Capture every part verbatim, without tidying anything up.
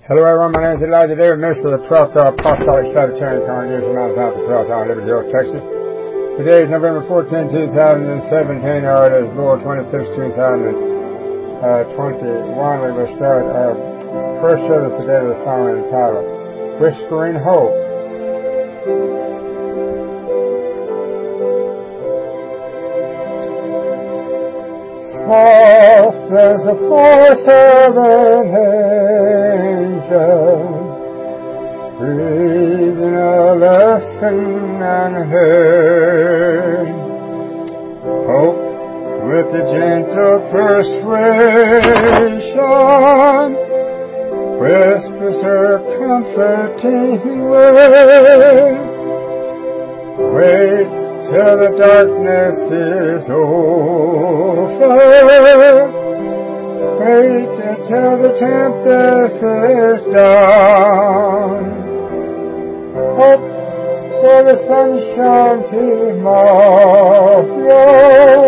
Hello everyone, my name is Elijah David, minister of the twelfth Hour Apostolic Sabbatarian Congregation from Mount Zion, twelfth Hour, Liberty Hill, Texas. Today is November fourteenth, two thousand seventeen, or it is Lord twenty-sixth, two thousand twenty-one. We will start our first service today with a song entitled Whispering Hope. Soft as the voice of an angel, breathing a lesson unheard. Hope with the gentle persuasion whispers her comforting word. Wait till the darkness is over. Wait till the tempest is down. Hope for the sunshine tomorrow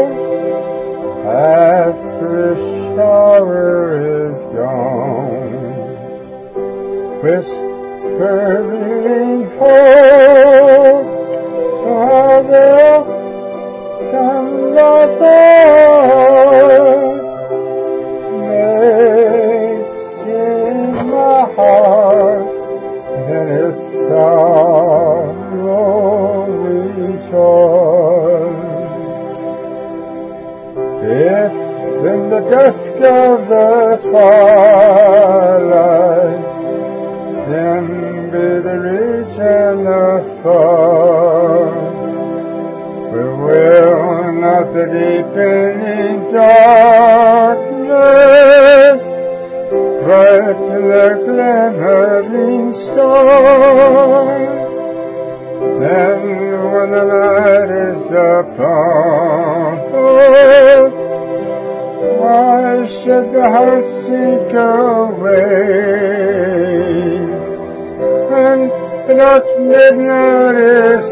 after the shower is gone. Whispering hope, I will come the Lord, making my heart in its sorrow rejoice. If in the dusk of the twilight then be the region of thought, we will not the deepening darkness, but the glimmering star. Then when the light is upon us, why should the heart sink away? When the dark midnight is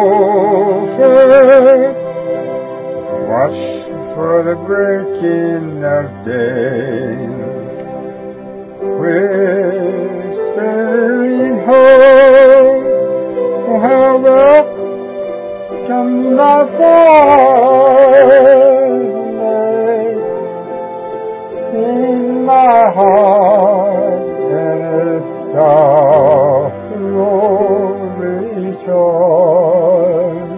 over, watch for the breaking of day. Whispering hope, how welcome my voice in my heart and its sorrow rejoice.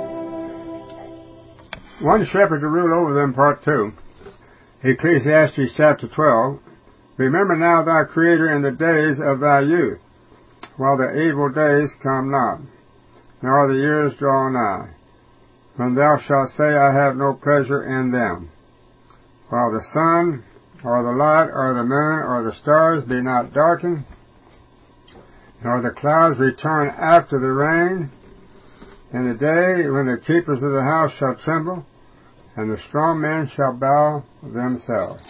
One shepherd to rule over them, part two. Ecclesiastes chapter twelve. Remember now thy Creator in the days of thy youth, while the evil days come not, nor the years draw nigh, when thou shalt say, I have no pleasure in them. While the sun, or the light, or the moon, or the stars be not darkened, nor the clouds return after the rain, in the day when the keepers of the house shall tremble, and the strong men shall bow themselves.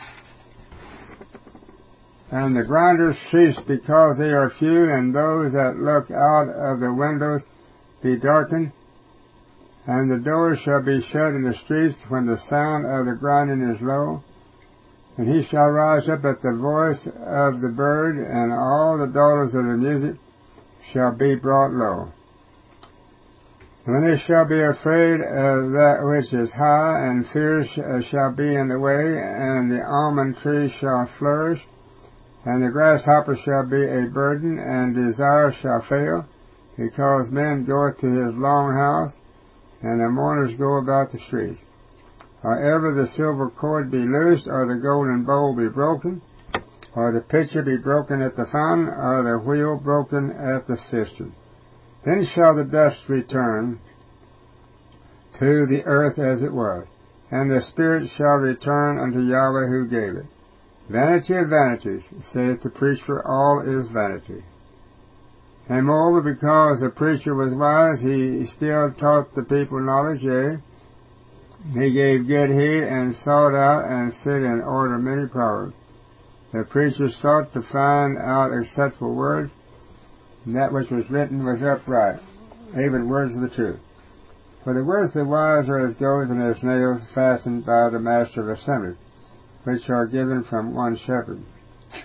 And the grinders cease because they are few, and those that look out of the windows be darkened. And the doors shall be shut in the streets when the sound of the grinding is low. And he shall rise up at the voice of the bird, and all the daughters of the music shall be brought low. When they shall be afraid of that which is high, and fear shall be in the way, and the almond tree shall flourish, and the grasshopper shall be a burden, and desire shall fail, because men go to his long house, and the mourners go about the streets. Or ever the silver cord be loosed, or the golden bowl be broken, or the pitcher be broken at the fountain, or the wheel broken at the cistern. Then shall the dust return to the earth as it was, and the spirit shall return unto Yahweh who gave it. Vanity of vanities, saith the preacher, all is vanity. And moreover, because the preacher was wise, he still taught the people knowledge, yea, he gave good heed, and sought out, and set in order many proverbs. The preacher sought to find out acceptable words, and that which was written was upright, even words of the truth. For the words of the wise are as goads, and as nails fastened by the master of assembly, which are given from one shepherd.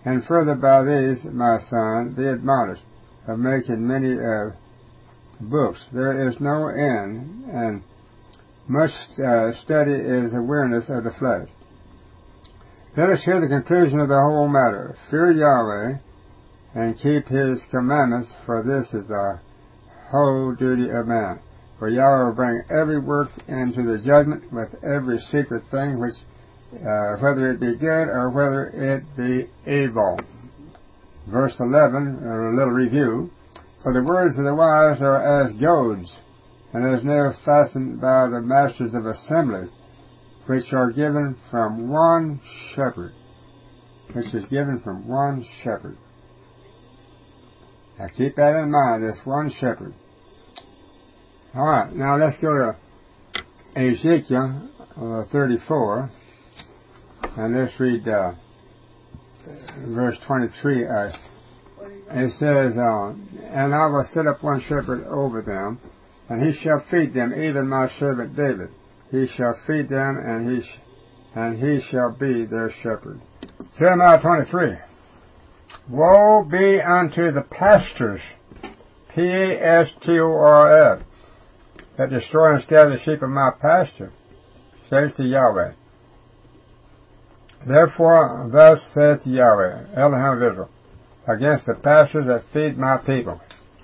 And further by these, my son, be admonished of making many uh, books. There is no end, and much uh, study is a weariness of the flesh. Let us hear the conclusion of the whole matter. Fear Yahweh and keep His commandments, for this is the whole duty of man. For Yahweh will bring every work into the judgment with every secret thing, which, uh, whether it be good or whether it be evil. Verse eleven, a little review. For the words of the wise are as goads, and as nails fastened by the masters of assemblies, which are given from one shepherd. Which is given from one shepherd. Now keep that in mind, this one shepherd. Alright, now let's go to Ezekiel uh, thirty-four, and let's read uh, verse twenty-three. Uh, it says, uh, And I will set up one shepherd over them, and he shall feed them, even my servant David. He shall feed them, and he sh- and he shall be their shepherd. Jeremiah twenty-three. Woe be unto the pastors, P A S T O R F, that destroy and scatter the sheep of my pasture, saith to Yahweh. Therefore, thus saith Yahweh, Elohim of Israel, against the pastors that feed my people.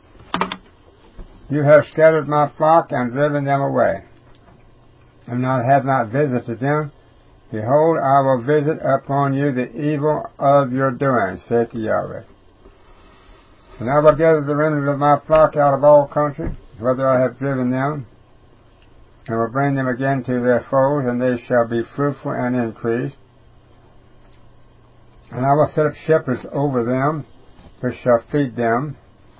You have scattered my flock and driven them away, and I have not visited them. Behold, I will visit upon you the evil of your doing, saith Yahweh. And I will gather the remnant of my flock out of all countries, whether I have driven them, and will bring them again to their folds, and they shall be fruitful and increase. And I will set up shepherds over them, which shall feed them,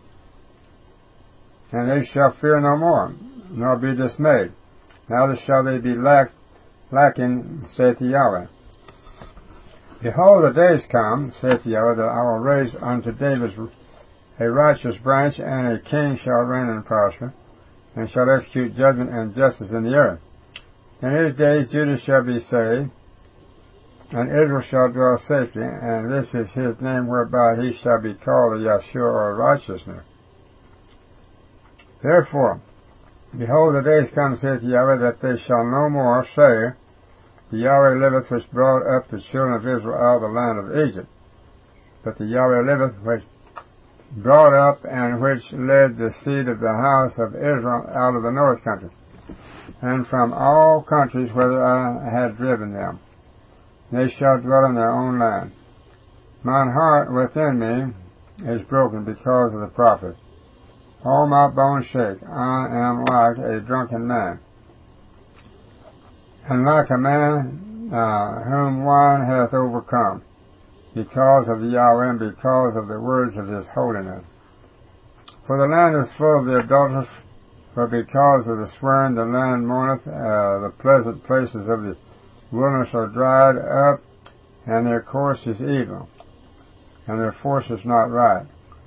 and they shall fear no more, nor be dismayed. Neither shall they be lack, lacking, saith Yahweh. Behold, the days come, saith Yahweh, that I will raise unto David a righteous branch, and a king shall reign and prosper, and shall execute judgment and justice in the earth. In his days Judah shall be saved, and Israel shall dwell safely, and this is his name whereby he shall be called the Yahshua, or righteousness. Therefore, behold, the days come, saith Yahweh, that they shall no more say, The Yahweh liveth which brought up the children of Israel out of the land of Egypt, but the Yahweh liveth which brought up and which led the seed of the house of Israel out of the north country, and from all countries whither I had driven them. They shall dwell in their own land. Mine heart within me is broken because of the prophets. All my bones shake. I am like a drunken man, and like a man uh, whom wine hath overcome, because of the Yahweh and because of the words of His holiness. For the land is full of the adulteress, for because of the swearing the land mourneth, uh, the pleasant places of the wilderness are dried up, and their course is evil, and their force is not right.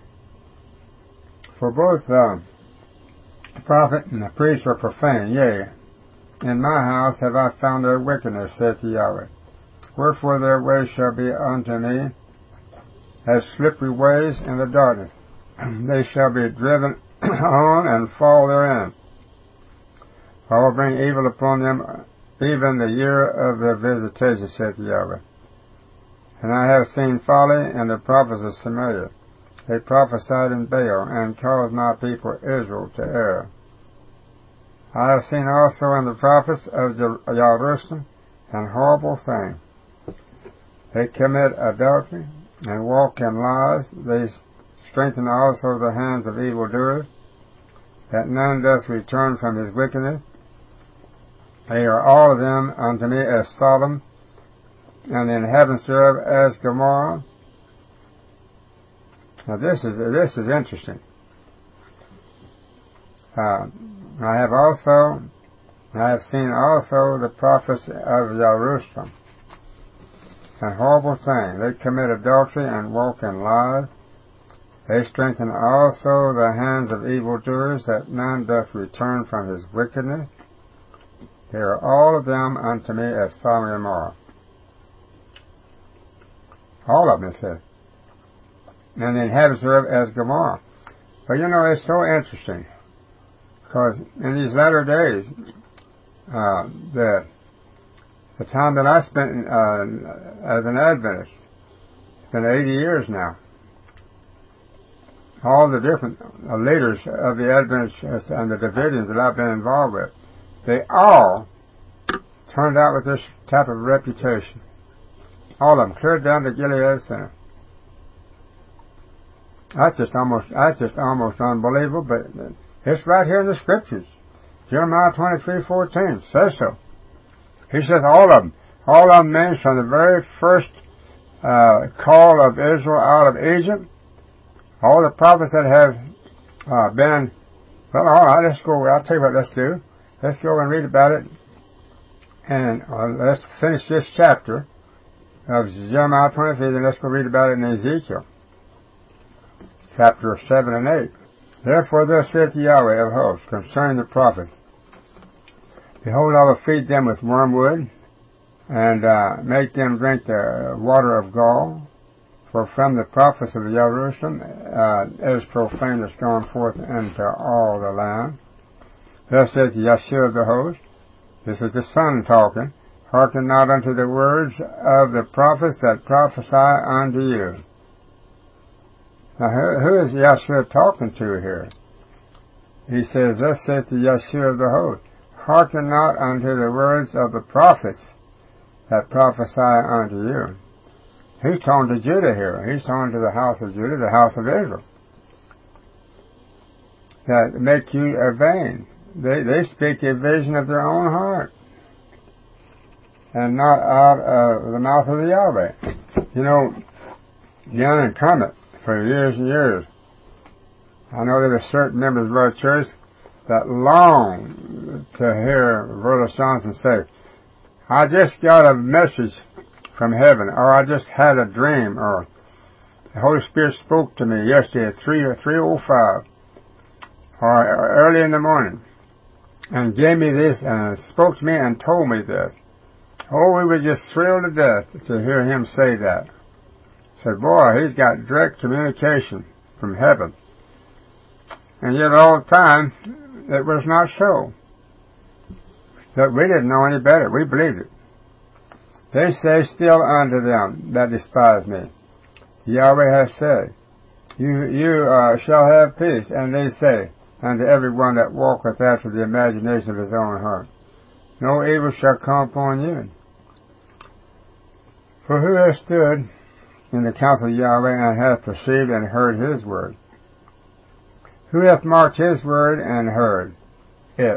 For both uh, the prophet and the priest are profane, yea, in my house have I found their wickedness, saith Yahweh. Wherefore their ways shall be unto me as slippery ways in the darkness. They shall be driven on and fall therein. I will bring evil upon them, even the year of their visitation, saith Yahweh. And I have seen folly in the prophets of Samaria. They prophesied in Baal, and caused my people Israel to err. I have seen also in the prophets of Jerusalem an horrible thing. They commit adultery, and walk in lies. They strengthen also the hands of evildoers, that none doth return from his wickedness. They are all of them unto me as Sodom, and the inhabitants thereof as Gomorrah. Now this is this is interesting. Uh, I have also, I have seen also the prophets of Jerusalem. A horrible thing. They commit adultery and walk in lies. They strengthen also the hands of evildoers, that none doth return from his wickedness. They are all of them unto me as Sodom and Gomorrah. All of them, it says. and the inhabitants thereof as Gomorrah. But you know, it's so interesting, because in these latter days, uh, the, the time that I spent uh, as an Adventist, it's been eighty years now, all the different uh, leaders of the Adventists and the Davidians that I've been involved with, they all turned out with this type of reputation. All of them, clear down to Gilead Center. That's just almost, that's just almost unbelievable, but it's right here in the Scriptures. Jeremiah twenty-three fourteen says so. He says all of them, all of them means from the very first uh, call of Israel out of Egypt, all the prophets that have uh, been, well, all right, let's go, I'll tell you what let's do. Let's go and read about it, and uh, let's finish this chapter of Jeremiah twenty-three, then let's go read about it in Ezekiel, chapter seven and eight. Therefore thus saith Yahweh of hosts concerning the prophet, behold, I will feed them with wormwood, and uh, make them drink the water of gall, for from the prophets of Jerusalem uh, is profane that's gone forth into all the land. Thus saith Yahshua of the host, this is the Son talking, hearken not unto the words of the prophets that prophesy unto you. Now, who, who is Yahshua talking to here? He says, thus saith the Yahshua of the host, hearken not unto the words of the prophets that prophesy unto you. He's talking to Judah here. He's talking to the house of Judah, the house of Israel, that make you a vain. They, they speak a vision of their own heart, and not out of the mouth of the Yahweh. You know, down in Kermit, for years and years, I know there are certain members of our church that long to hear Brother Johnson say, I just got a message from heaven, or I just had a dream, or the Holy Spirit spoke to me yesterday at three or three oh five, or early in the morning, and gave me this, and spoke to me and told me this. Oh, we were just thrilled to death to hear him say that. Said, boy, he's got direct communication from heaven. And yet all the time, it was not so. But we didn't know any better. We believed it. They say still unto them that despise me, Yahweh has said, you, you uh, shall have peace. And they say unto every one that walketh after the imagination of his own heart, no evil shall come upon you. For who has stood in the counsel of Yahweh and hath perceived and heard his word? Who hath marked his word and heard it?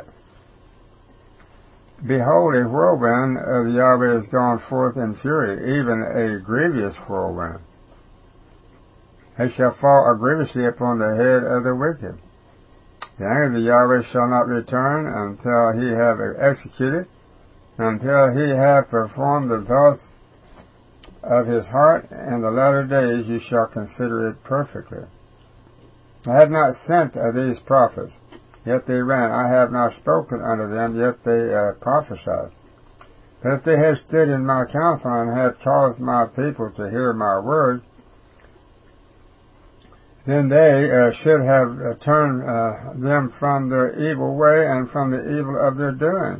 Behold, a whirlwind of Yahweh is gone forth in fury, even a grievous whirlwind. It shall fall grievously upon the head of the wicked. The anger of the Yahweh shall not return until he have executed, until he have performed the thoughts of his heart. In the latter days you shall consider it perfectly. I have not sent uh, these prophets, yet they ran. I have not spoken unto them, yet they uh, prophesied. But if they had stood in my counsel and had caused my people to hear my word, then they uh, should have uh, turned uh, them from their evil way and from the evil of their doings.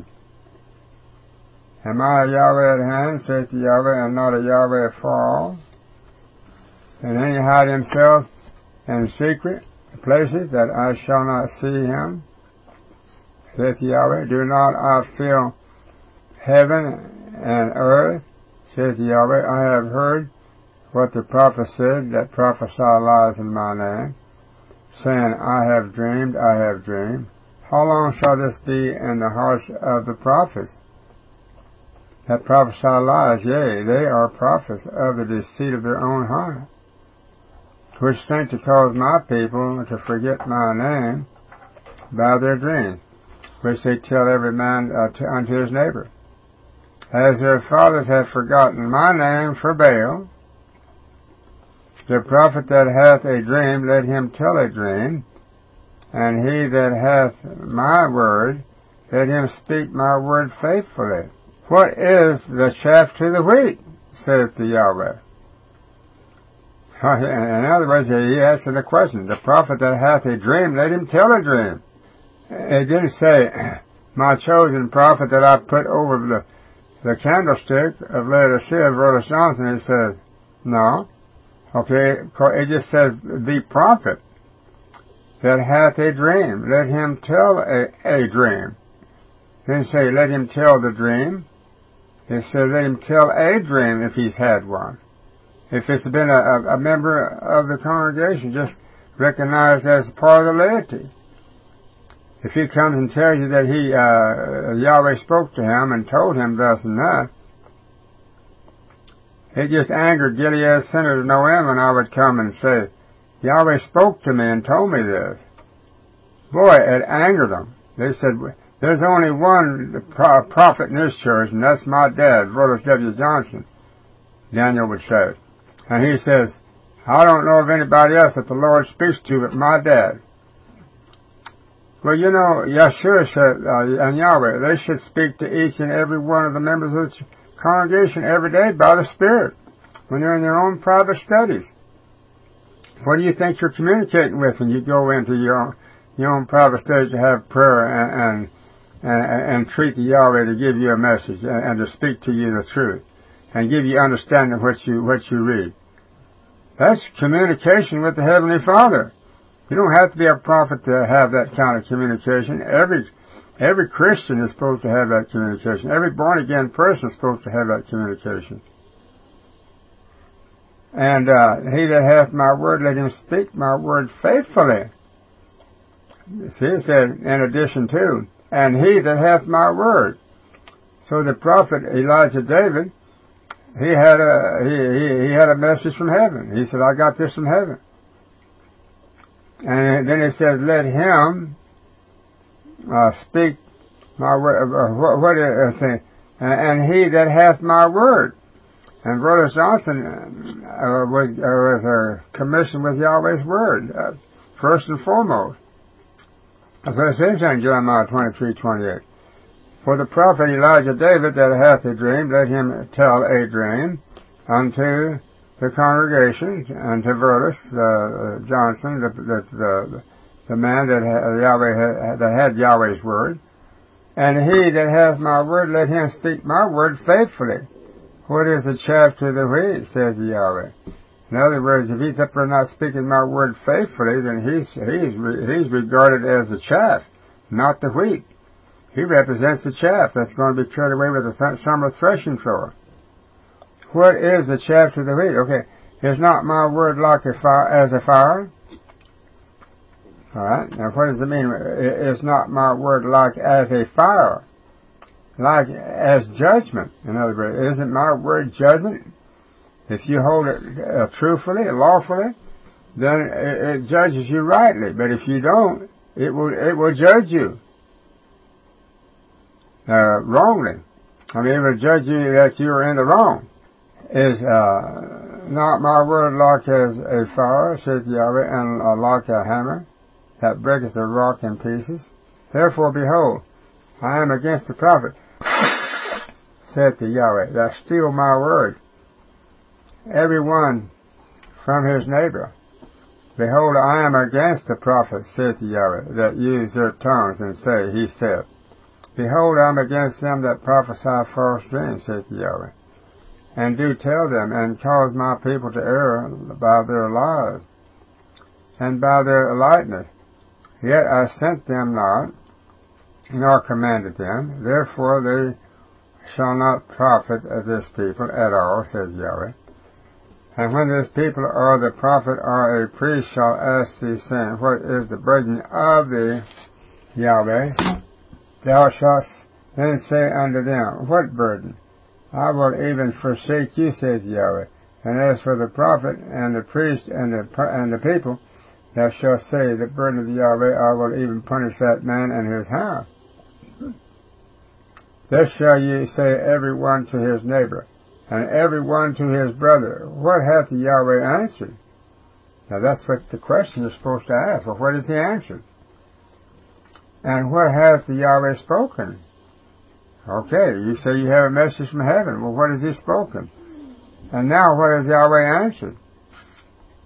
Am I a Yahweh at hand, saith the Yahweh, and not a Yahweh afar off? And any hide himself in secret places that I shall not see him, saith Yahweh. Do not I fill heaven and earth, saith Yahweh. I have heard what the prophet said that prophesy lies in my name, saying, I have dreamed, I have dreamed. How long shall this be in the hearts of the prophets that prophesy lies? Yea, they are prophets of the deceit of their own heart, which think to cause my people to forget my name by their dreams, which they tell every man uh, to, unto his neighbor. As their fathers have forgotten my name for Baal, the prophet that hath a dream, let him tell a dream, and he that hath my word, let him speak my word faithfully. What is the chaff to the wheat, saith the Yahweh? In other words, he answered the question. The prophet that hath a dream, let him tell a dream. It didn't say, my chosen prophet that I put over the, the candlestick of Laodicea, Brother Johnson. It says, no. Okay, it just says, the prophet that hath a dream, let him tell a, a dream. It didn't say, let him tell the dream. It said, let him tell a dream if he's had one. If it's been a, a member of the congregation, just recognized as part of the laity. If he comes and tells you that he, uh, Yahweh spoke to him and told him thus and that, it just angered Gilead Senator Noam when I would come and say, Yahweh spoke to me and told me this. Boy, it angered them. They said, there's only one prophet in this church, and that's my dad, Brother W. Johnson, Daniel would say. And he says, I don't know of anybody else that the Lord speaks to but my dad. Well, you know, Yeshua said, uh, and Yahweh, they should speak to each and every one of the members of the congregation every day by the Spirit when they're in their own private studies. What do you think you're communicating with when you go into your own, your own private study to have prayer and, and, and, and treat the Yahweh to give you a message and, and to speak to you the truth and give you understanding of what you, what you read? That's communication with the Heavenly Father. You don't have to be a prophet to have that kind of communication. Every every Christian is supposed to have that communication. Every born-again person is supposed to have that communication. And uh, he that hath my word, let him speak my word faithfully. See, it said, in addition to, and he that hath my word. So the prophet Elijah David, he had a he, he, he had a message from heaven. He said, I got this from heaven. And then it says, let him uh, speak my word. Uh, what, what is it? And, and he that hath my word. And Brother Johnson uh, was uh, was uh, commissioned with Yahweh's word, uh, first and foremost. That's what it says in Jeremiah twenty-three twenty-eight. For the prophet Elijah David that hath a dream, let him tell a dream unto the congregation, and to Vertus uh, Johnson, the, the, the, the man that had, Yahweh had, that had Yahweh's word. And he that hath my word, let him speak my word faithfully. What is the chaff to the wheat, says Yahweh. In other words, if he's up there not speaking my word faithfully, then he's he's he's regarded as the chaff, not the wheat. He represents the chaff that's going to be carried away with the th- summer threshing floor. What is the chaff to the wheat? Okay, is not my word like a fire, as a fire? All right. Now, what does it mean? Is not my word like as a fire, like as judgment? In other words, isn't my word judgment? If you hold it uh, truthfully, lawfully, then it, it judges you rightly. But if you don't, it will it will judge you uh, wrongly. I mean, it will judge you that you are in the wrong. Is uh, not my word like as a fire, saith Yahweh, and uh, like a hammer that breaketh the rock in pieces? Therefore, behold, I am against the prophet, saith the Yahweh, that steal my word, every one from his neighbor. Behold, I am against the prophet, saith the Yahweh, that use their tongues and say, he said. Behold, I am against them that prophesy false dreams, saith the Yahweh, and do tell them, and cause my people to err by their lies, and by their lightness. Yet I sent them not, nor commanded them. Therefore they shall not profit of this people at all, says Yahweh. And when this people or the prophet or a priest shall ask thee, saying, what is the burden of thee, Yahweh? Thou shalt then say unto them, what burden? I will even forsake you, saith Yahweh. And as for the prophet and the priest and the and the people, thou shalt say, the burden of Yahweh, I will even punish that man and his house. Thus shall ye say, every one to his neighbor, and every one to his brother, what hath Yahweh answered? Now that's what the question is supposed to ask. Well, what has he answered? And what hath Yahweh spoken? Okay, you say you have a message from heaven. Well, what has he spoken? And now what has Yahweh answered?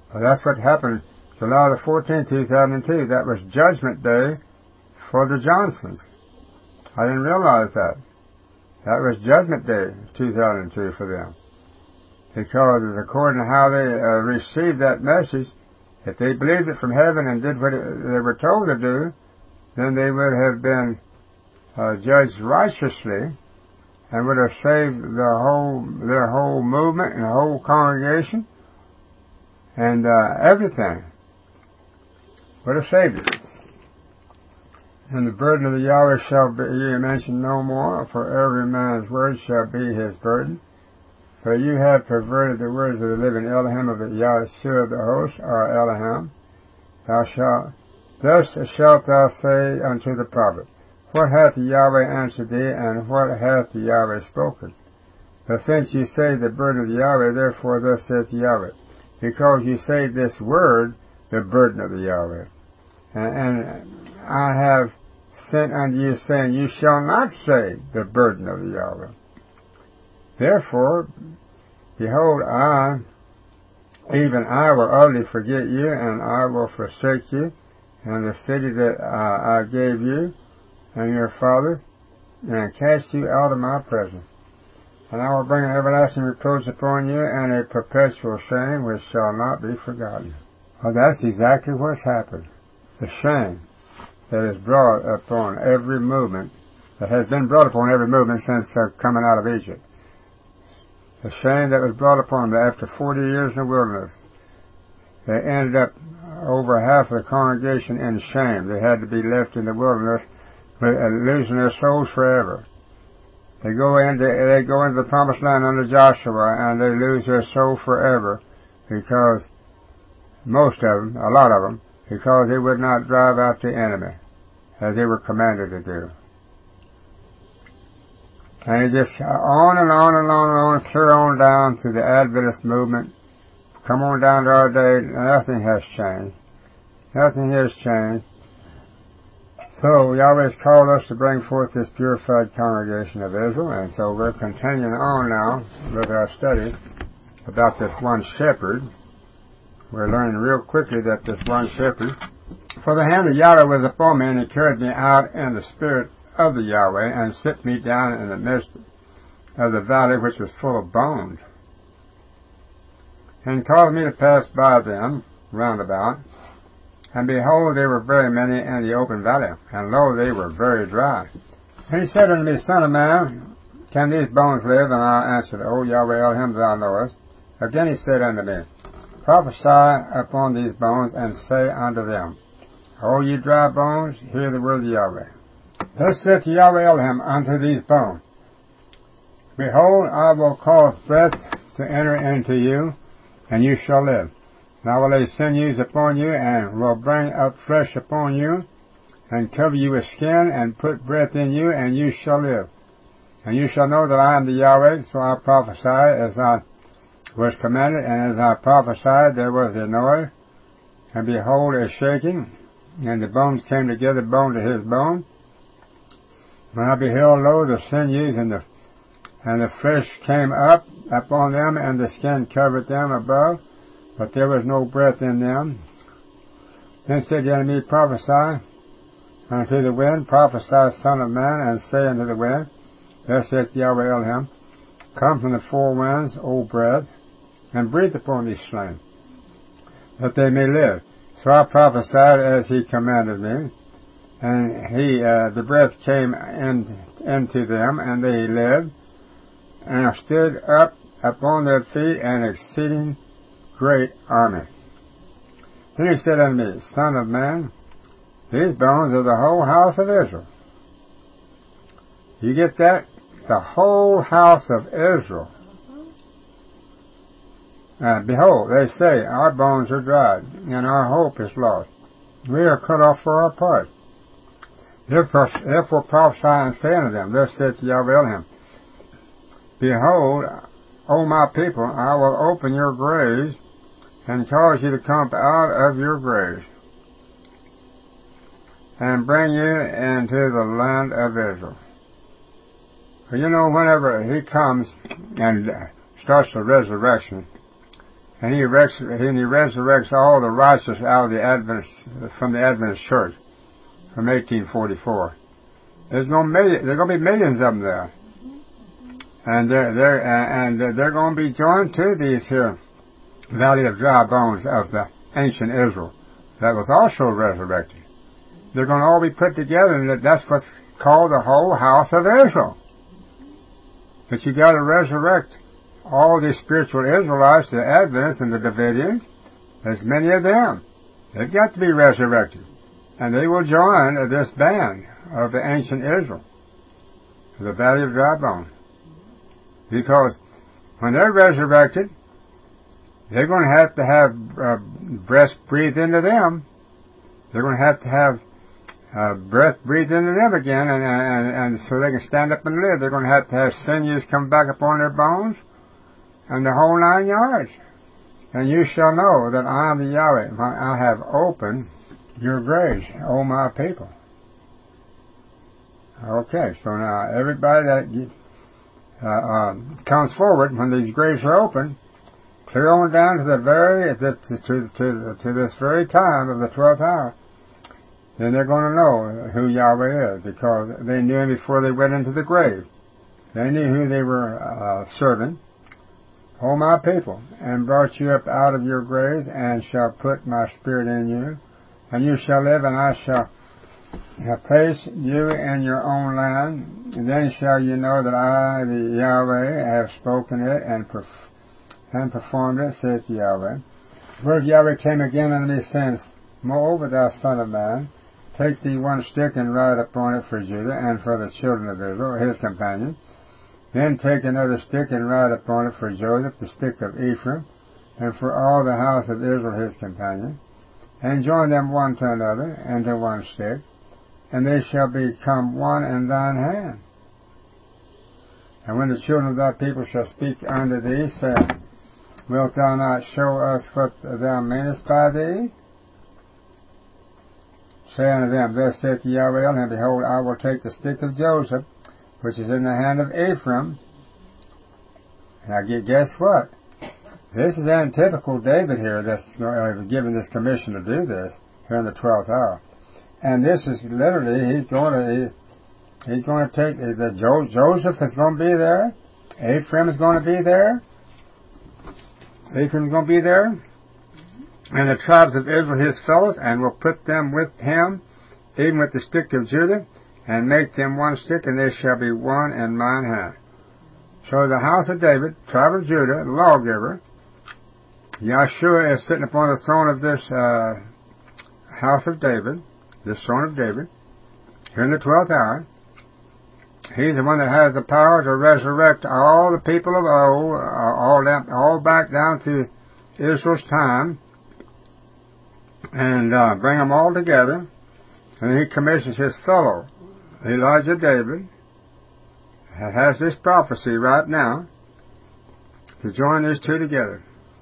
Well, that's what happened July the fourteenth, two thousand two. That was Judgment Day for the Johnsons. I didn't realize that. That was Judgment Day, two thousand two, for them. Because according to how they uh, received that message, if they believed it from heaven and did what it, they were told to do, then they would have been uh, judged righteously and would have saved the whole, their whole movement and the whole congregation and uh, everything. Would have saved it. And the burden of the Yahweh shall be mentioned no more, for every man's word shall be his burden. For you have perverted the words of the living Elohim of the Yahshua of the host, or Elohim. Thou shalt, thus shalt thou say unto the prophet, What hath the Yahweh answered thee, and what hath the Yahweh spoken? But since you say the burden of the Yahweh, therefore thus saith the Yahweh, because you say this word, the burden of the Yahweh. And, and I have sent unto you, saying, You shall not say the burden of the Yahweh. Therefore, behold, I, even I, will utterly forget you, and I will forsake you, and the city that uh, I gave you, and your fathers, and cast you out of my presence. And I will bring an everlasting reproach upon you, and a perpetual shame which shall not be forgotten. Well, that's exactly what's happened. The shame that is brought upon every movement, that has been brought upon every movement since uh, coming out of Egypt. The shame that was brought upon them after forty years in the wilderness. They ended up, over half of the congregation, in shame. They had to be left in the wilderness, losing their souls forever. They go into they go into the promised land under Joshua, and they lose their soul forever, because most of them, a lot of them, because they would not drive out the enemy, as they were commanded to do. And it just on and on and on and on, clear on down to the Adventist movement. Come on down to our day, nothing has changed. Nothing has changed. So Yahweh has called us to bring forth this purified congregation of Israel, and so we're continuing on now with our study about this one shepherd. We're learning real quickly that this one shepherd, for the hand of Yahweh was upon me, and he carried me out in the spirit of the Yahweh, and set me down in the midst of the valley which was full of bones, and caused me to pass by them round about. And behold, they were very many in the open valley, and lo, they were very dry. And he said unto me, Son of man, can these bones live? And I answered, O Yahweh Elohim, thou knowest. Again he said unto me, Prophesy upon these bones, and say unto them, O ye dry bones, hear the word of Yahweh. Thus saith Yahweh Elohim unto these bones, Behold, I will cause breath to enter into you, and you shall live. And I will lay sinews upon you, and will bring up flesh upon you, and cover you with skin, and put breath in you, and you shall live. And you shall know that I am the Yahweh. So I prophesied as I was commanded, and as I prophesied, there was a noise, and behold, a shaking, and the bones came together, bone to his bone. When I beheld, lo, the sinews and the and the flesh came up upon them, and the skin covered them above, but there was no breath in them. Then said he unto me, Prophesy unto the wind, prophesy, Son of man, and say unto the wind, Thus saith Yahweh Elohim, Come from the four winds, O breath, and breathe upon these slain, that they may live. So I prophesied as he commanded me, and he, uh, the breath came in, into them, and they lived, and stood up upon their feet, an exceeding great army. Then he said unto me, Son of man, these bones are the whole house of Israel. You get that? The whole house of Israel. And behold, they say, Our bones are dried, and our hope is lost. We are cut off for our part. Therefore, therefore prophesy and say unto them, Thus saith Yahweh Elohim, Behold, O my people, I will open your graves, and cause you to come out of your graves, and bring you into the land of Israel. For you know, whenever he comes and starts the resurrection, And he, res- and he resurrects all the righteous out of the Adventist, from the Adventist Church from eighteen forty-four. There's no million, there's going to be millions of them there. And they're, they're, and they're going to be joined to these here Valley of Dry Bones of the ancient Israel that was also resurrected. They're going to all be put together, and that's what's called the whole house of Israel. But you got to resurrect all these spiritual Israelites, the Adventists and the Davidians. There's many of them. They've got to be resurrected. And they will join this band of the ancient Israel, the Valley of Dry Bones. Because when they're resurrected, they're going to have to have uh, breath breathed into them. They're going to have to have uh, breath breathed into them again, and, and, and so they can stand up and live. They're going to have to have sinews come back upon their bones, and the whole nine yards. And you shall know that I am the Yahweh. I have opened your graves, O my people. Okay, so now everybody that uh, uh, comes forward when these graves are open, clear on down to the very to to to, to this very time of the twelfth hour, then they're going to know who Yahweh is, because they knew him before they went into the grave. They knew who they were uh, serving. O my people, and brought you up out of your graves, and shall put my spirit in you, and you shall live, and I shall have placed you in your own land. And then shall you know that I, the Yahweh, have spoken it and perf- and performed it, saith Yahweh. The word Yahweh came again unto me, saying, Moreover, thou son of man, take thee one stick and write upon it for Judah and for the children of Israel, his companions. Then take another stick and write upon it for Joseph, the stick of Ephraim, and for all the house of Israel his companion, and join them one to another, and to one stick, and they shall become one in thine hand. And when the children of thy people shall speak unto thee, saying, Wilt thou not show us what thou meanest by thee? Say unto them, Thus saith Yahweh, and behold, I will take the stick of Joseph, which is in the hand of Ephraim. Now, guess what? This is antithetical David here that's uh, given this commission to do this here in the twelfth hour. And this is literally, he's going to, he, he's going to take, the jo- Joseph is going to be there. Ephraim is going to be there. Ephraim is going to be there. And the tribes of Israel, his fellows, and will put them with him, even with the stick of Judah, and make them one stick, and they shall be one in mine hand. So the house of David, tribe of Judah, the lawgiver, Yahshua is sitting upon the throne of this uh, house of David, this throne of David, here in the twelfth hour. He's the one that has the power to resurrect all the people of old, all, down, all back down to Israel's time, and uh, bring them all together. And he commissions his fellow, Elijah David, that has this prophecy right now, to join these two together.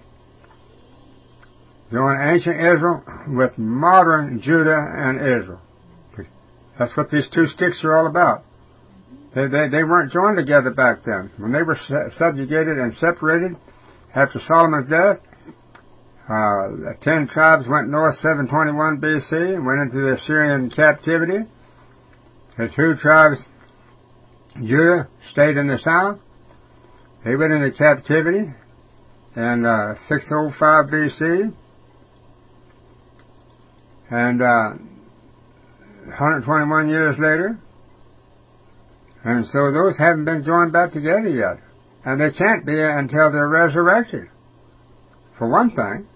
Join ancient Israel with modern Judah and Israel. That's what these two sticks are all about. They, they, they weren't joined together back then. When they were subjugated and separated after Solomon's death, uh, ten tribes went north seven twenty-one B C and went into the Assyrian captivity. The two tribes, Judah, stayed in the south. They went into captivity in uh, six oh five B C. And uh, one hundred twenty-one years later. And so those haven't been joined back together yet. And they can't be until they're resurrected, for one thing.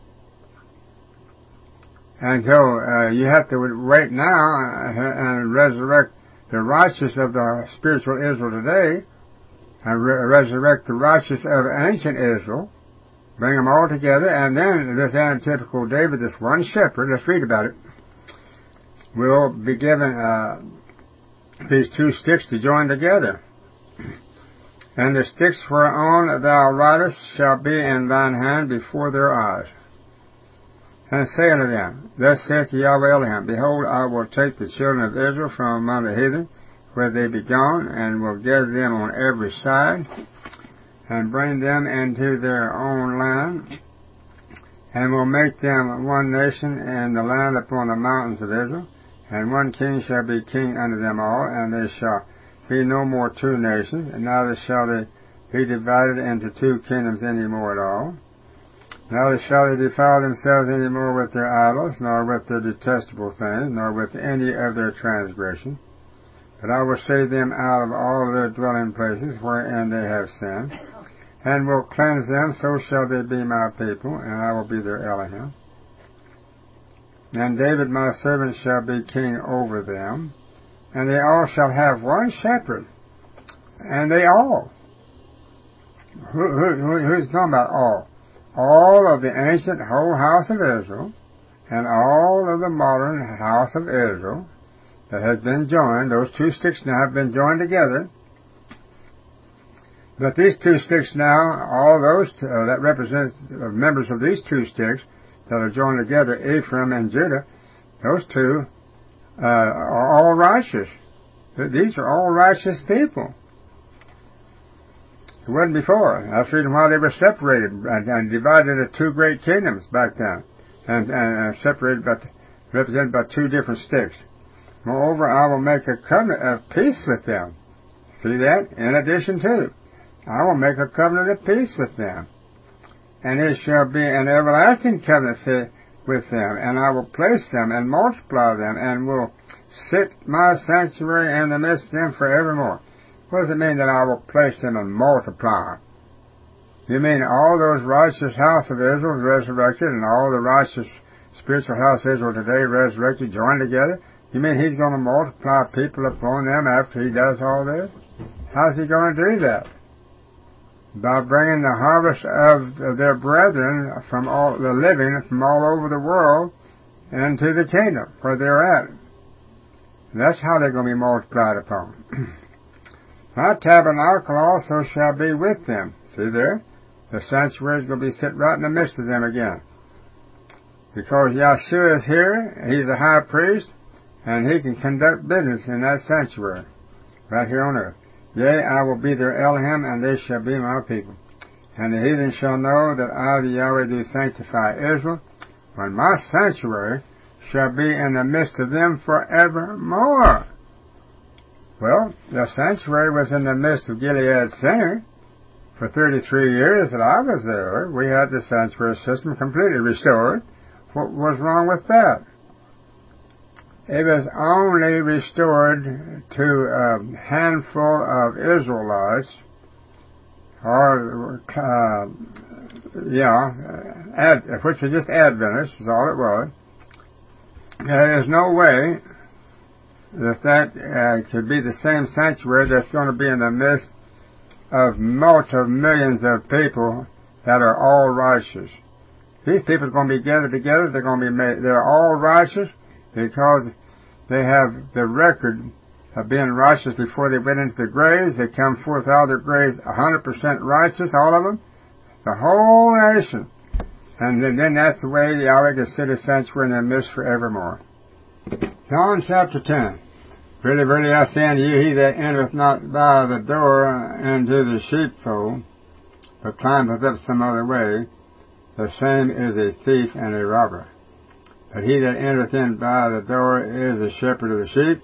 And so uh, you have to wait now and resurrect the righteous of the spiritual Israel today, and re- resurrect the righteous of ancient Israel, bring them all together, and then this antithetical David, this one shepherd, let's read about it, will be given uh, these two sticks to join together. And the sticks whereon thou writest shall be in thine hand before their eyes. And say unto them, Thus saith Yahweh Elohim, Behold, I will take the children of Israel from among the heathen, where they be gone, and will gather them on every side, and bring them into their own land, and will make them one nation in the land upon the mountains of Israel, and one king shall be king unto them all, and they shall be no more two nations, and neither shall they be divided into two kingdoms any more at all. Neither shall they defile themselves any more with their idols, nor with their detestable things, nor with any of their transgressions. But I will save them out of all their dwelling places wherein they have sinned, and will cleanse them, so shall they be my people, and I will be their Elohim. And David my servant shall be king over them, and they all shall have one shepherd, and they all. Who, who, who's talking about all? All of the ancient whole house of Israel, and all of the modern house of Israel that has been joined. Those two sticks now have been joined together. But these two sticks now, all those, uh, that represents uh, members of these two sticks that are joined together, Ephraim and Judah, those two uh, are all righteous. These are all righteous people. It wasn't before. That's the reason why they were separated and, and divided into two great kingdoms back then, and, and, and separated, but represented by two different sticks. Moreover, I will make a covenant of peace with them. See that? In addition to, I will make a covenant of peace with them, and it shall be an everlasting covenant with them, and I will place them and multiply them, and will sit my sanctuary in the midst of them forevermore. What does it mean that I will place them and multiply? You mean all those righteous house of Israel resurrected, and all the righteous spiritual house of Israel today resurrected, joined together? You mean he's going to multiply people upon them after he does all this? How's he going to do that? By bringing the harvest of their brethren from all the living from all over the world into the kingdom where they're at. That's how they're going to be multiplied upon. My tabernacle also shall be with them. See there? The sanctuary is going to be set right in the midst of them again. Because Yahshua is here, he's a high priest, and he can conduct business in that sanctuary right here on earth. Yea, I will be their Elohim, and they shall be my people. And the heathen shall know that I, the Yahweh, do sanctify Israel, when my sanctuary shall be in the midst of them forevermore. Well, the sanctuary was in the midst of Gilead Center. For thirty-three years that I was there, we had the sanctuary system completely restored. What was wrong with that? It was only restored to a handful of Israelites, or, uh, yeah, ad, which was just Adventists, is all it was. There is no way that that uh, could be the same sanctuary that's going to be in the midst of multi-millions of people that are all righteous. These people are going to be gathered together. They're going to be made, they're all righteous because they have the record of being righteous before they went into the graves. They come forth out of their graves one hundred percent righteous, all of them, the whole nation. And then, then that's the way the Yahweh can sit his sanctuary in their midst forevermore. John chapter ten. Verily, verily, I say unto you, he that entereth not by the door into the sheepfold, but climbeth up some other way, the same is a thief and a robber. But he that entereth in by the door is a shepherd of the sheep.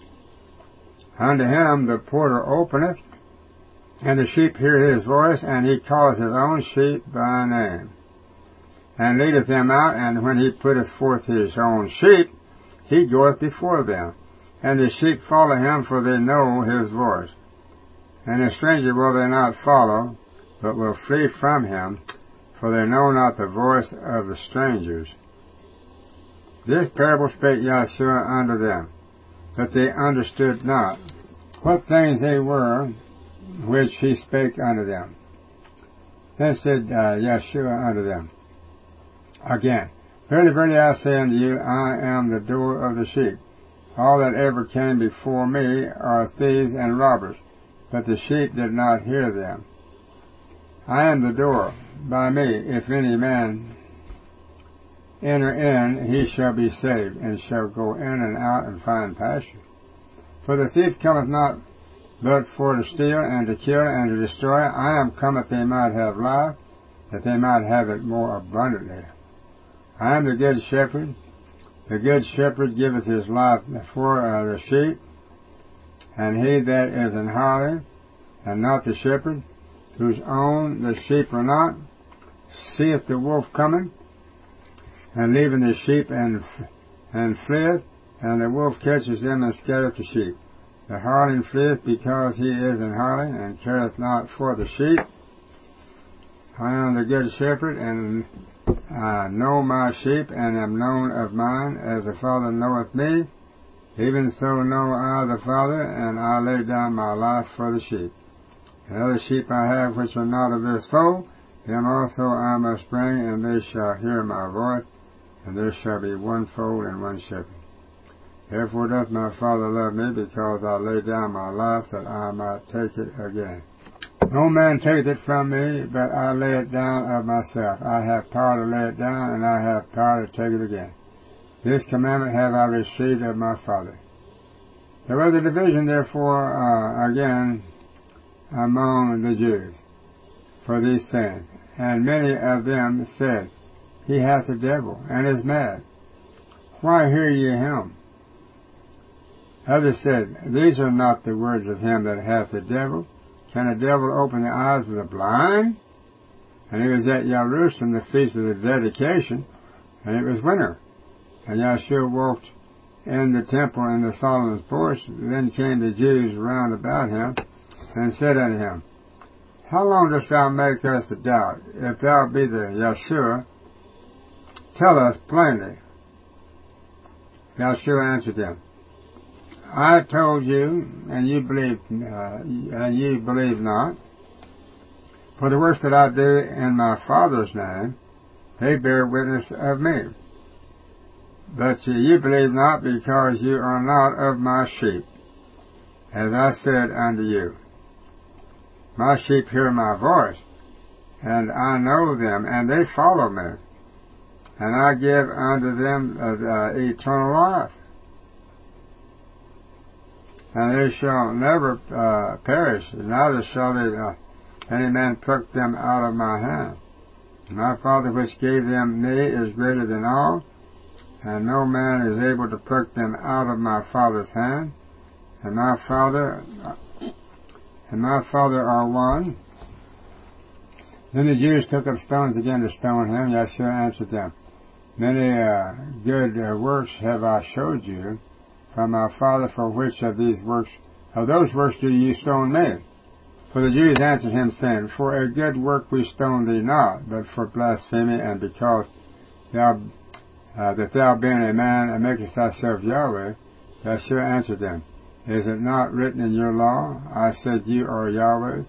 Unto him the porter openeth, and the sheep hear his voice, and he calleth his own sheep by name, and leadeth them out, and when he putteth forth his own sheep, he goeth before them. And the sheep follow him, for they know his voice. And a stranger will they not follow, but will flee from him, for they know not the voice of the strangers. This parable spake Yahshua unto them, that they understood not what things they were which he spake unto them. Then said uh, Yahshua unto them again, Verily, verily, I say unto you, I am the door of the sheep. All that ever came before me are thieves and robbers, but the sheep did not hear them. I am the door. By me, if any man enter in, he shall be saved, and shall go in and out and find pasture. For the thief cometh not but for to steal, and to kill, and to destroy. I am come that they might have life, that they might have it more abundantly. I am the good shepherd. The good shepherd giveth his life for uh, the sheep. And he that is an harlot, and not the shepherd, whose own the sheep are not, seeth the wolf coming, and leaving the sheep, and and fleeth, and the wolf catches them, and scattereth the sheep. The harlot fleeth because he is an harlot, and careth not for the sheep. I am the good shepherd, and I know my sheep, and am known of mine, as the Father knoweth me. Even so know I the Father, and I lay down my life for the sheep. And other sheep I have which are not of this fold, them also I must bring, and they shall hear my voice, and there shall be one fold and one shepherd. Therefore doth my Father love me, because I lay down my life, that I might take it again. No man taketh it from me, but I lay it down of myself. I have power to lay it down, and I have power to take it again. This commandment have I received of my Father. There was a division, therefore, uh, again, among the Jews, for these sayings. And many of them said, He hath a devil, and is mad. Why hear ye him? Others said, These are not the words of him that hath a devil. Can a devil open the eyes of the blind? And it was at Jerusalem, the feast of the dedication, and it was winter. And Yeshua walked in the temple in the Solomon's porch. Then came the Jews round about him, and said unto him, How long dost thou make us to doubt? If thou be the Yeshua, tell us plainly. Yeshua answered them, I told you, and you believe, uh, and you believe not. For the works that I do in my Father's name, they bear witness of me. But ye believe not, because you are not of my sheep, as I said unto you. My sheep hear my voice, and I know them, and they follow me. And I give unto them uh, uh, eternal life. And they shall never uh, perish, neither shall they, uh, any man pluck them out of my hand. My Father which gave them me is greater than all, and no man is able to pluck them out of my Father's hand. And my Father, and my Father are one. Then the Jews took up stones again to stone him. Yeshua answered them, Many uh, good uh, works have I showed you from my Father. For which of these works, of those works do ye stone me? For the Jews answered him, saying, For a good work we stone thee not, but for blasphemy, and because thou, uh, that thou being a man, and makest thyself Yahweh. Yeshua answered them, Is it not written in your law, I said you are Yahweh?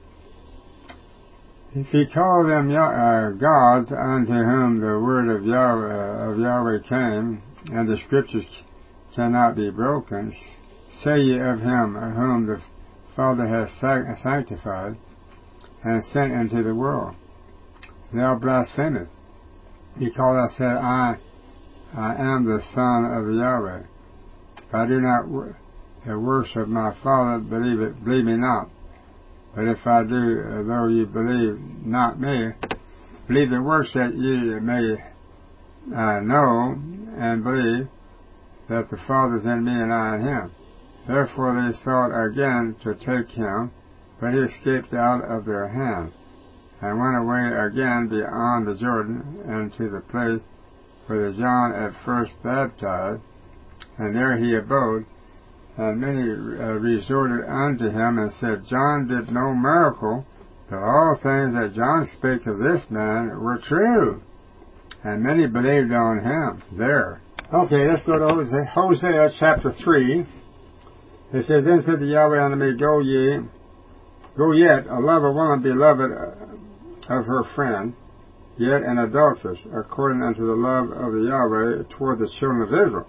If ye call them uh, gods, unto whom the word of Yahweh, of Yahweh came, and the scriptures cannot be broken, say ye of him whom the Father hath sanctified, and sent into the world, Thou blasphemest, because I said, I, I am the Son of Yahweh. If I do not w- the works of my Father, believe it, believe me not. But if I do, uh, though you believe not me, believe the works, that ye may uh, know and believe that the Father is in me and I in him. Therefore they sought again to take him, but he escaped out of their hand, and went away again beyond the Jordan, into the place where John at first baptized, and there he abode. And many uh, resorted unto him, and said, John did no miracle, but all things that John spake of this man were true. And many believed on him there. Okay, let's go to Hosea, Hosea chapter three. It says, Then said the Yahweh unto me, Go ye, go yet, a lover woman beloved of her friend, yet an adulteress, according unto the love of the Yahweh toward the children of Israel,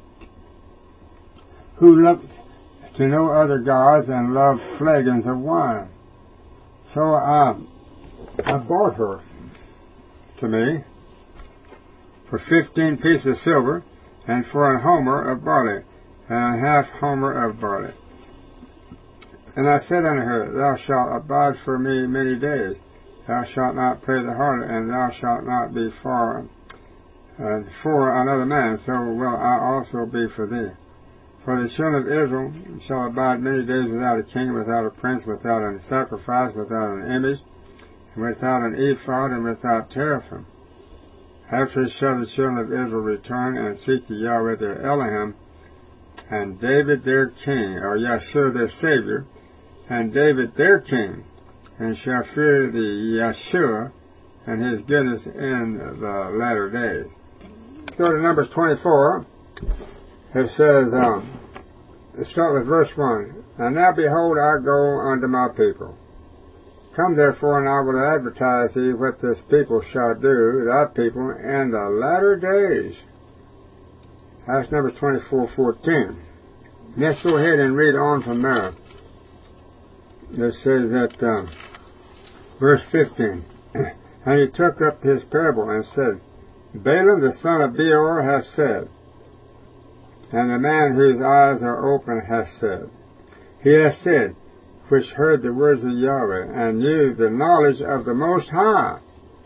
who looked to no other gods, and loved flagons of wine. So I, I bought her to me for fifteen pieces of silver, and for an homer of barley, and a half homer of barley. And I said unto her, Thou shalt abide for me many days. Thou shalt not play the harlot, and thou shalt not be far uh, for another man, so will I also be for thee. For the children of Israel shall abide many days without a king, without a prince, without a sacrifice, without an image, without an ephod, and without teraphim. After shall the children of Israel return and seek the Yahweh their Elohim, and David their king, or Yeshua their Savior, and David their king, and shall fear the Yeshua and his goodness in the latter days. Let's go to Numbers twenty-four. It says, um, let's start with verse one. And now behold, I go unto my people. Come therefore, and I will advertise thee what this people shall do, thy people, in the latter days. That's Numbers twenty-four fourteen. Let's go ahead and read on from there. It says that, um, verse fifteen. And he took up his parable and said, Balaam the son of Beor hath said, and the man whose eyes are open hath said, he hath said, which heard the words of Yahweh, and knew the knowledge of the Most High,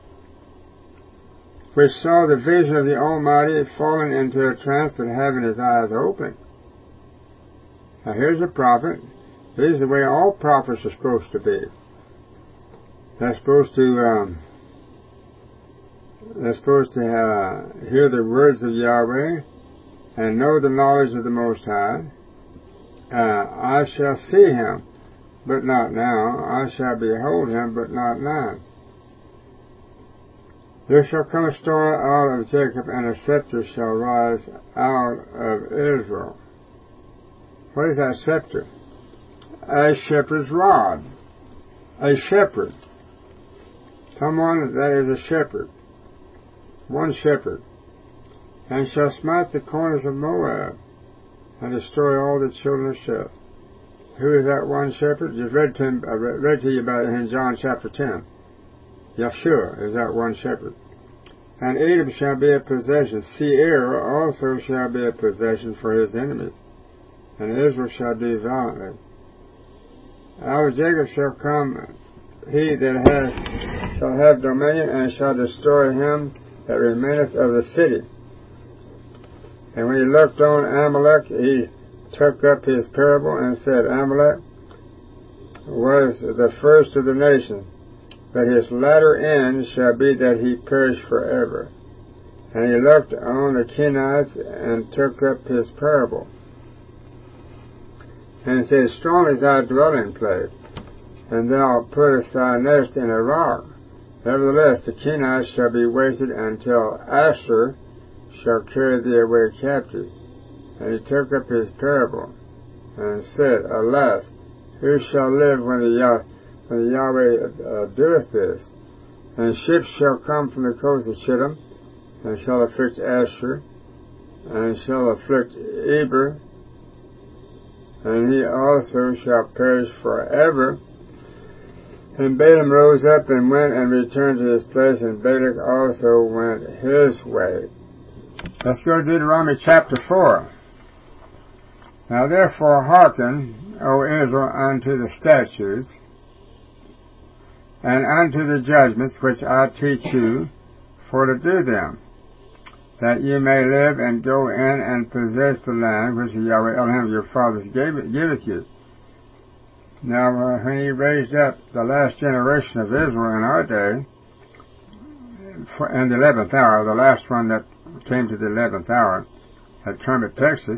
which saw the vision of the Almighty, fallen into a trance, but having his eyes open. Now here's a prophet. This is the way all prophets are supposed to be. They're supposed to, um, they're supposed to uh, hear the words of Yahweh, and know the knowledge of the Most High. Uh, I shall see him, but not now. I shall behold him, but not now. There shall come a star out of Jacob, and a scepter shall rise out of Israel. What is that scepter? A shepherd's rod. A shepherd. Someone that is a shepherd. One shepherd. And shall smite the corners of Moab, and destroy all the children of Sheth. Who is that one shepherd? Just read to, him, I read to you about it in John chapter ten. Yeshua is that one shepherd. And Edom shall be a possession. Seir also shall be a possession for his enemies. And Israel shall do valiantly. Out of Jacob shall come he that hath, shall have dominion, and shall destroy him that remaineth of the city. And when he looked on Amalek, he took up his parable and said, Amalek was the first of the nations, but his latter end shall be that he perish forever. And he looked on the Kenites and took up his parable. And he said, Strong is thy dwelling place, and thou puttest thy nest in a rock. Nevertheless, the Kenites shall be wasted until Asher shall carry thee away captive. And he took up his parable, and said, Alas, who shall live when the, Yah- when the Yahweh uh, doeth this? And ships shall come from the coast of Chittim, and shall afflict Asher, and shall afflict Eber, and he also shall perish forever. And Balaam rose up and went and returned to his place, and Balak also went his way. Let's go to Deuteronomy chapter four. Now therefore hearken, O Israel, unto the statutes, and unto the judgments which I teach you, for to do them, that ye may live and go in and possess the land which the Yahweh Elohim your fathers gave, giveth you. Now uh, when he raised up the last generation of Israel in our day, in the eleventh hour, the last one that came to the eleventh hour at Kermit, Texas,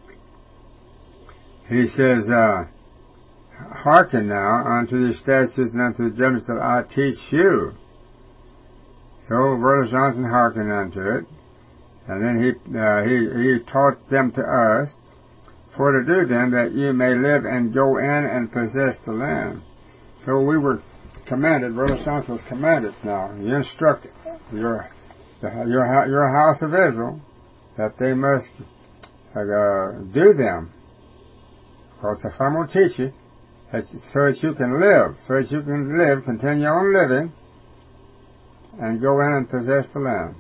he says, uh, hearken now unto the statutes and unto the judgments that I teach you. So Brother Johnson hearkened unto it, and then he, uh, he, he taught them to us, for to do them that you may live and go in and possess the land. So we were commanded, Brother Johnson was commanded now, you instruct your, your, your house of Israel that they must uh, do them. Because if I'm going to teach you, so that you can live, so that you can live, continue on living, and go in and possess the land.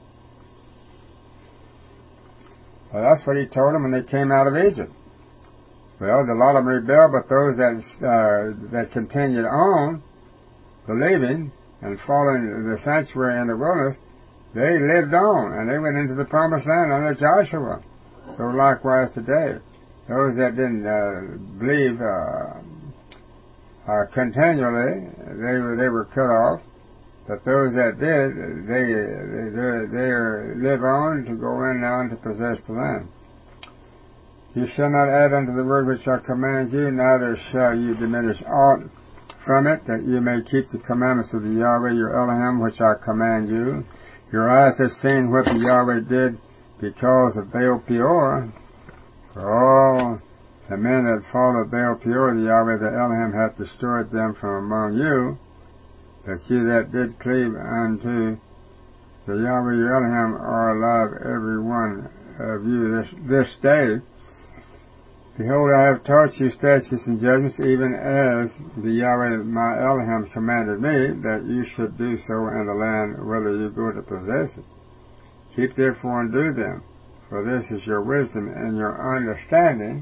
Well, that's what he told them when they came out of Egypt. Well, a lot of them rebelled, but those that uh, that continued on, believing and following the sanctuary in the wilderness, they lived on, and they went into the promised land under Joshua. So likewise today, those that didn't uh, believe uh, uh, continually, they were they were cut off. But those that did, they they they live on to go in now and to possess the land. You shall not add unto the word which I command you, neither shall you diminish aught from it, that you may keep the commandments of the Yahweh your Elohim, which I command you. Your eyes have seen what the Yahweh did because of Baal Peor. For all the men that followed Baal Peor, the Yahweh the Elohim hath destroyed them from among you. But ye that did cleave unto the Yahweh your Elohim are alive, every one of you this, this day. Behold, I have taught you statutes and judgments, even as the Yahweh my Elohim commanded me, that you should do so in the land whither you go to possess it. Keep therefore and do them, for this is your wisdom and your understanding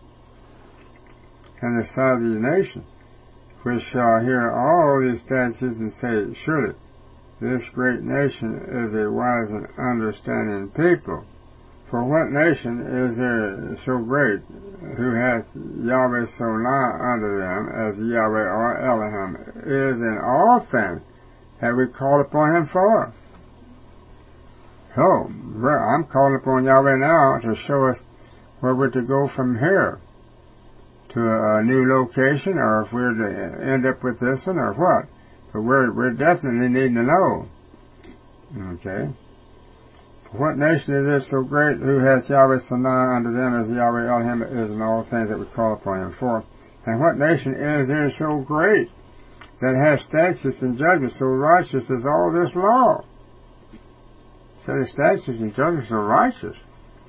in the sight of the nation, which shall hear all these statutes and say, surely this great nation is a wise and understanding people. For what nation is there so great, who hath Yahweh so nigh unto them, as Yahweh our Elohim is in all things that we call upon him for? So, I'm calling upon Yahweh now to show us where we're to go from here to a new location, or if we're to end up with this one, or what. But we're, we're definitely needing to know. Okay. What nation is this so great, who hath Yahweh so nigh unto them, as Yahweh Elohim is in all things that we call upon him for? And what nation is there so great, that has statutes and judgments so righteous as all this law? So the statutes and judgments are righteous,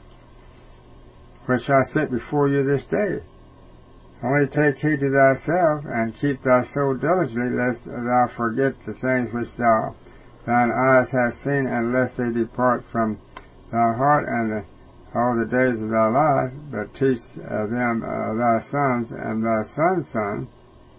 which I set before you this day. Only take heed to thyself, and keep thy soul diligently, lest thou forget the things which thou thine eyes have seen, and lest they depart from thy heart and the, all the days of thy life, but teach uh, them uh, thy sons and thy sons' sons,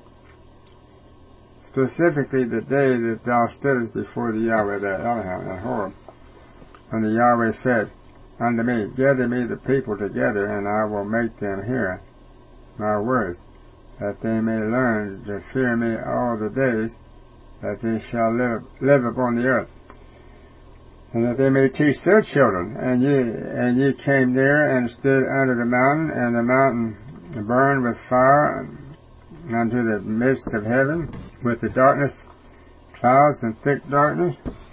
specifically the day that thou stoodest before the Yahweh thy Elohim at Horeb, when the Yahweh said unto me, gather me the people together, and I will make them hear my words, that they may learn to fear me all the days that they shall live, live upon the earth, and that they may teach their children. And ye, and ye came near and stood under the mountain, and the mountain burned with fire unto the midst of heaven, with the darkness, clouds and thick darkness.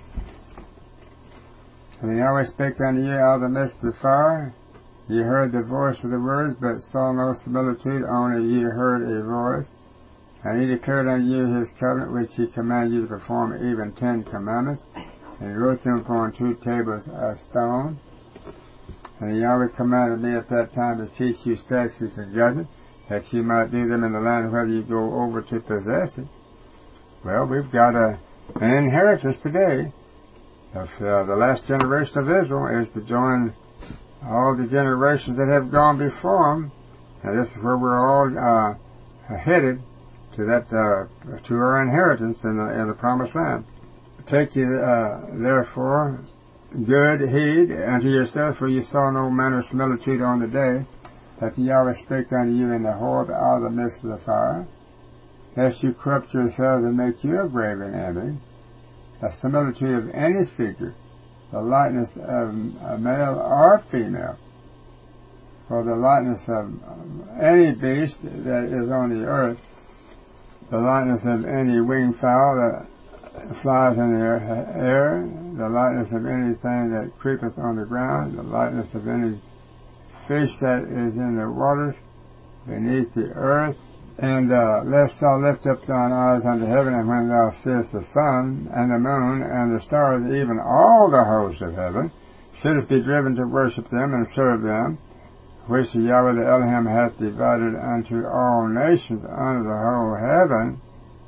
And the Yahweh spake unto you out of the midst of the fire. Ye heard the voice of the words, but saw no similitude, only ye heard a voice. And he declared unto you his covenant, which he commanded you to perform, even ten commandments, and he wrote them upon two tables of stone. And the Yahweh commanded me at that time to teach you statutes and judgments, that you might do them in the land whether you go over to possess it. Well, we've got a, an inheritance today. If, uh, the last generation of Israel is to join all the generations that have gone before them, and this is where we're all uh, headed, to that uh, to our inheritance in the, in the promised land. Take ye uh, therefore good heed unto yourselves, for you saw no manner of similitude on the day that the Yahweh spake unto you in the Horeb out of the midst of the fire, lest you corrupt yourselves and make you a graven image, a similitude of any figure, the likeness of a male or female, or the likeness of any beast that is on the earth, the likeness of any winged fowl that flies in the air, the likeness of anything that creepeth on the ground, the likeness of any fish that is in the waters beneath the earth. And uh, lest thou lift up thine eyes unto heaven, and when thou seest the sun and the moon and the stars, even all the hosts of heaven, shouldest be driven to worship them and serve them, which the Yahweh the Elohim hath divided unto all nations under the whole heaven.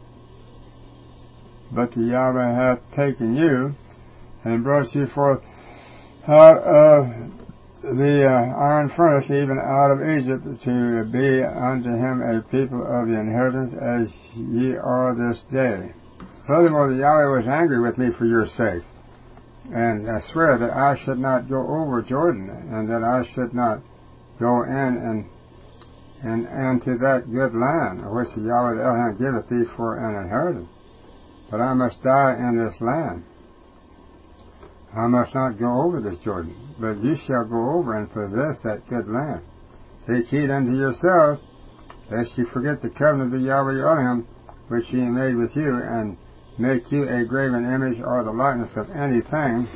But the Yahweh hath taken you and brought you forth out of the uh, iron furnace, even out of Egypt, to be unto him a people of the inheritance, as ye are this day. Furthermore, the Yahweh was angry with me for your sakes, and uh, swear that I should not go over Jordan, and that I should not go in and and into that good land which the Yahweh the Elohim giveth thee for an inheritance. But I must die in this land. I must not go over this Jordan, but ye shall go over and possess that good land. Take heed unto yourselves, lest ye forget the covenant of the Yahweh your Elohim, which he made with you, and make you a graven image or the likeness of anything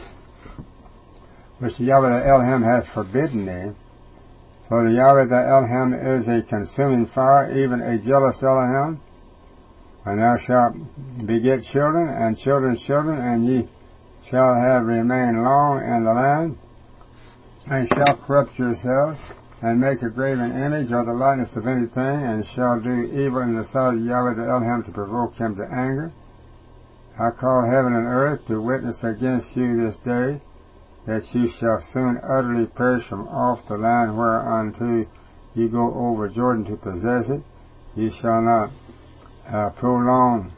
which the Yahweh the Elohim hath forbidden thee. For the Yahweh the Elohim is a consuming fire, even a jealous Elohim. And thou shalt beget children, and children's children, and ye shall have remained long in the land, and shall corrupt yourselves, and make a graven image or the likeness of anything, and shall do evil in the sight of Yahweh the Elohim to provoke him to anger. I call heaven and earth to witness against you this day, that you shall soon utterly perish from off the land whereunto you go over Jordan to possess it. You shall not uh, prolong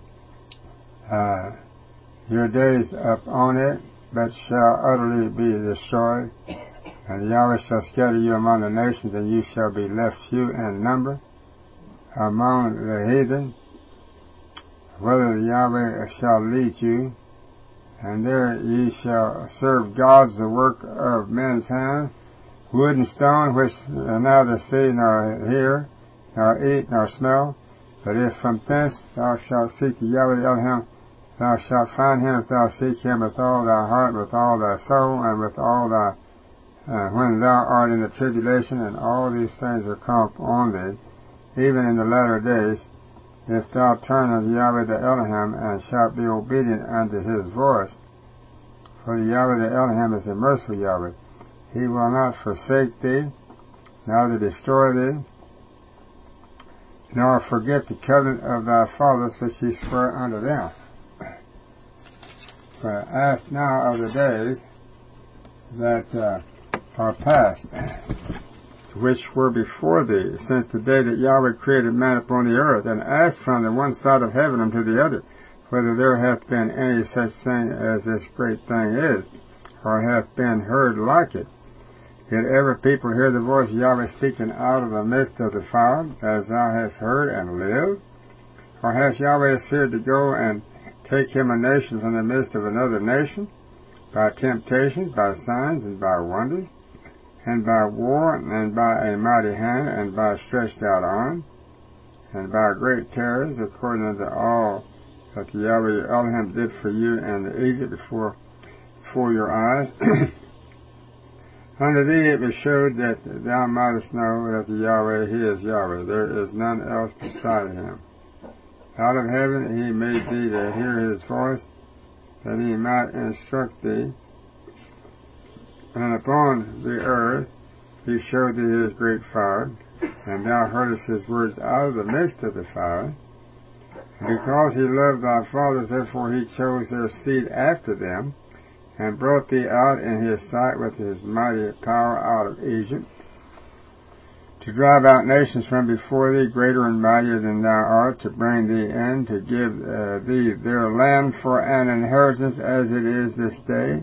uh, your days upon it, but shall utterly be destroyed. And Yahweh shall scatter you among the nations, and you shall be left few in number among the heathen, whither Yahweh shall lead you. And there ye shall serve gods, the work of men's hands, wood and stone, which neither see nor hear, nor eat, nor smell. But if from thence thou shalt seek the Yahweh the Elohim, thou shalt find him if thou seek him with all thy heart, with all thy soul, and with all thy, uh, when thou art in the tribulation, and all these things are come upon thee, even in the latter days, if thou turn unto Yahweh the Elohim, and shalt be obedient unto his voice. For the Yahweh the Elohim is a merciful Yahweh. He will not forsake thee, neither destroy thee, nor forget the covenant of thy fathers which he sware unto them. But ask now of the days that uh, are past, which were before thee, since the day that Yahweh created man upon the earth, and ask from the one side of heaven unto the other, whether there hath been any such thing as this great thing is, or hath been heard like it. Did ever people hear the voice of Yahweh speaking out of the midst of the fire, as thou hast heard and lived? Or has Yahweh feared to go and take him a nation from the midst of another nation, by temptations, by signs, and by wonders, and by war, and by a mighty hand, and by stretched out arm, and by great terrors, according unto all that the Yahweh Elohim did for you in Egypt before, before your eyes? Unto thee it was showed that thou mightest know that the Yahweh, he is Yahweh. There is none else beside him. Out of heaven he made thee to hear his voice, that he might instruct thee. And upon the earth he showed thee his great fire, and thou heardest his words out of the midst of the fire. And because he loved thy fathers, therefore he chose their seed after them, and brought thee out in his sight with his mighty power out of Egypt, to drive out nations from before thee, greater and mightier than thou art, to bring thee in, to give uh, thee their land for an inheritance as it is this day.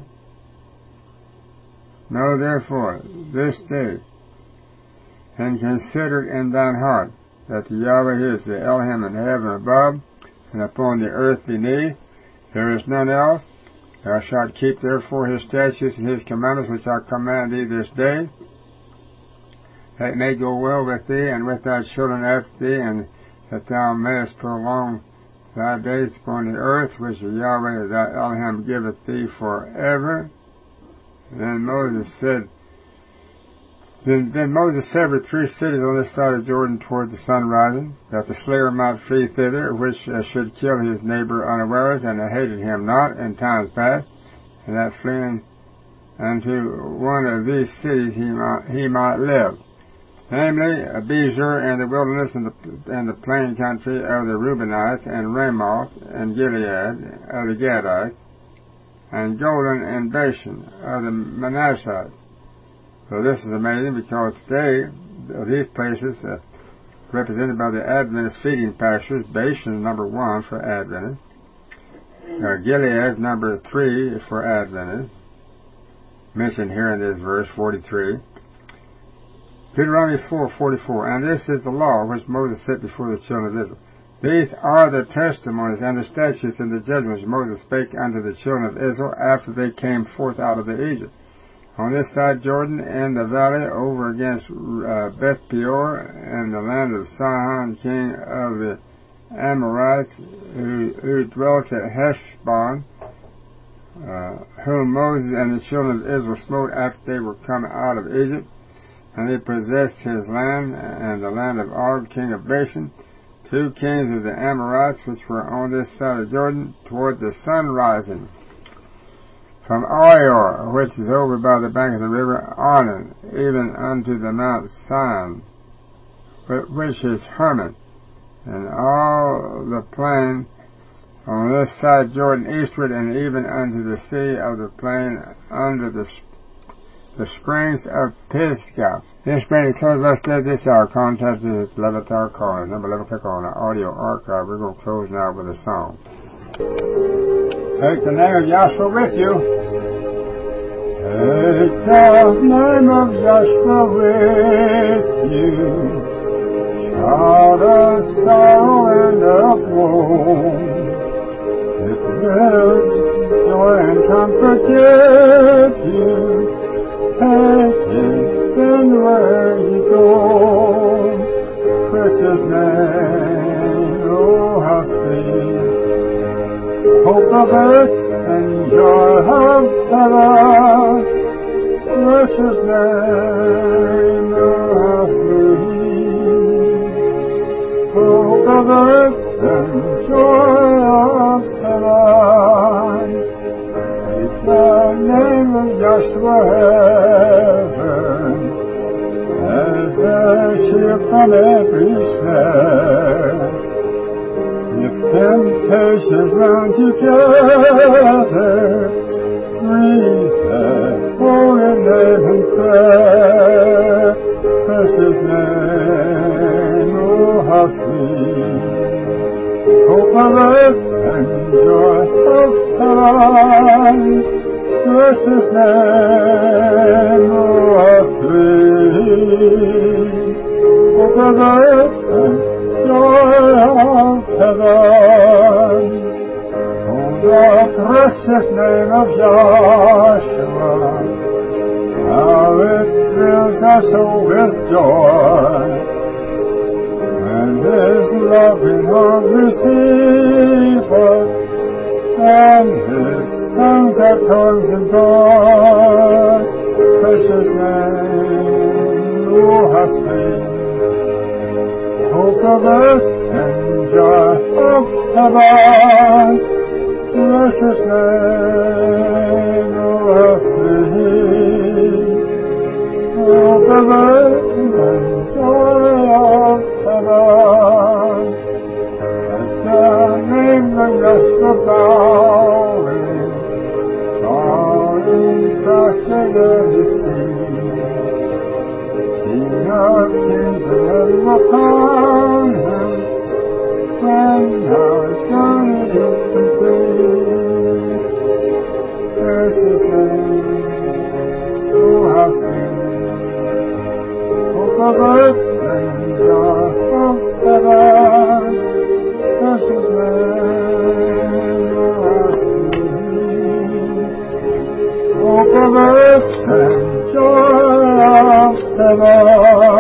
Know therefore this day, and consider in thine heart, that the Yahweh is the Elohim in heaven above, and upon the earth beneath. There is none else. Thou shalt keep therefore his statutes and his commandments which I command thee this day, that it may go well with thee and with thy children after thee, and that thou mayest prolong thy days upon the earth, which the Yahweh thy Elohim giveth thee forever. And then Moses said, Then, then Moses severed three cities on this side of Jordan toward the sun rising, that the slayer might flee thither, which uh, should kill his neighbor unawares, and hated him not in times past, and that fleeing unto one of these cities he might, he might live, namely Abijur in the wilderness and the, and the plain country of the Reubenites, and Ramoth and Gilead of the Gadites, and Golan and Bashan of the Manassites. So this is amazing, because today these places uh, represented by the Adventist feeding pastures, Bashan is number one for Adventists, Uh, Gilead, number three for Adventists, mentioned here in this verse, forty-three. Deuteronomy four forty-four, and this is the law which Moses set before the children of Israel. These are the testimonies and the statutes and the judgments Moses spake unto the children of Israel after they came forth out of the Egypt. On this side Jordan, in the valley over against uh, Beth Peor, and the land of Sihon, king of the Amorites, who, who dwelt at Heshbon, uh, whom Moses and the children of Israel smote after they were come out of Egypt, and they possessed his land, and the land of Og, king of Bashan, two kings of the Amorites, which were on this side of Jordan, toward the sun rising. From Arior, which is over by the bank of the river Arnon, even unto the Mount Sion, which is Hermon, and all the plain on this side Jordan eastward, and even unto the sea of the plain under the the springs of Pisgah. This brings to close our study this hour. Contest is at eleventh hour call. Number eleven, click on the audio archive. We're going to close now with a song. Take the name of Yahshua with you. Take the name of Yahshua with you. Shout of sorrow and of woe, it builds joy and comfort give you. Take it anywhere you go. Precious name, oh how sweet. Hope of earth and joy of heaven. Precious name, oh how sweet. Hope of earth and joy of heaven. Take the name of Yahshua heaven as a shield from every snare. If temptations round you gather, breathe that holy name in prayer. Precious name, oh how sweet. Hope of earth and joy of heaven. Precious name, oh how sweet. Hope of earth and joy of heaven. Oh, the precious name of Yahshua, how it thrills our soul with joy. And his loving arms receive us, and his sons have tongues and God. Precious name, oh how sweet. Hope of earth and joy of heaven. Precious name, oh how sweet. Hope of earth and joy of heaven. At the name of Yahshua bowing, bowing prostrate at his feet. King of kings and heaven upon him, when our journey is complete. Precious name, oh how sweet. Hope of earth and joy of heaven. Precious name, oh how sweet. Hope of earth and joy of heaven.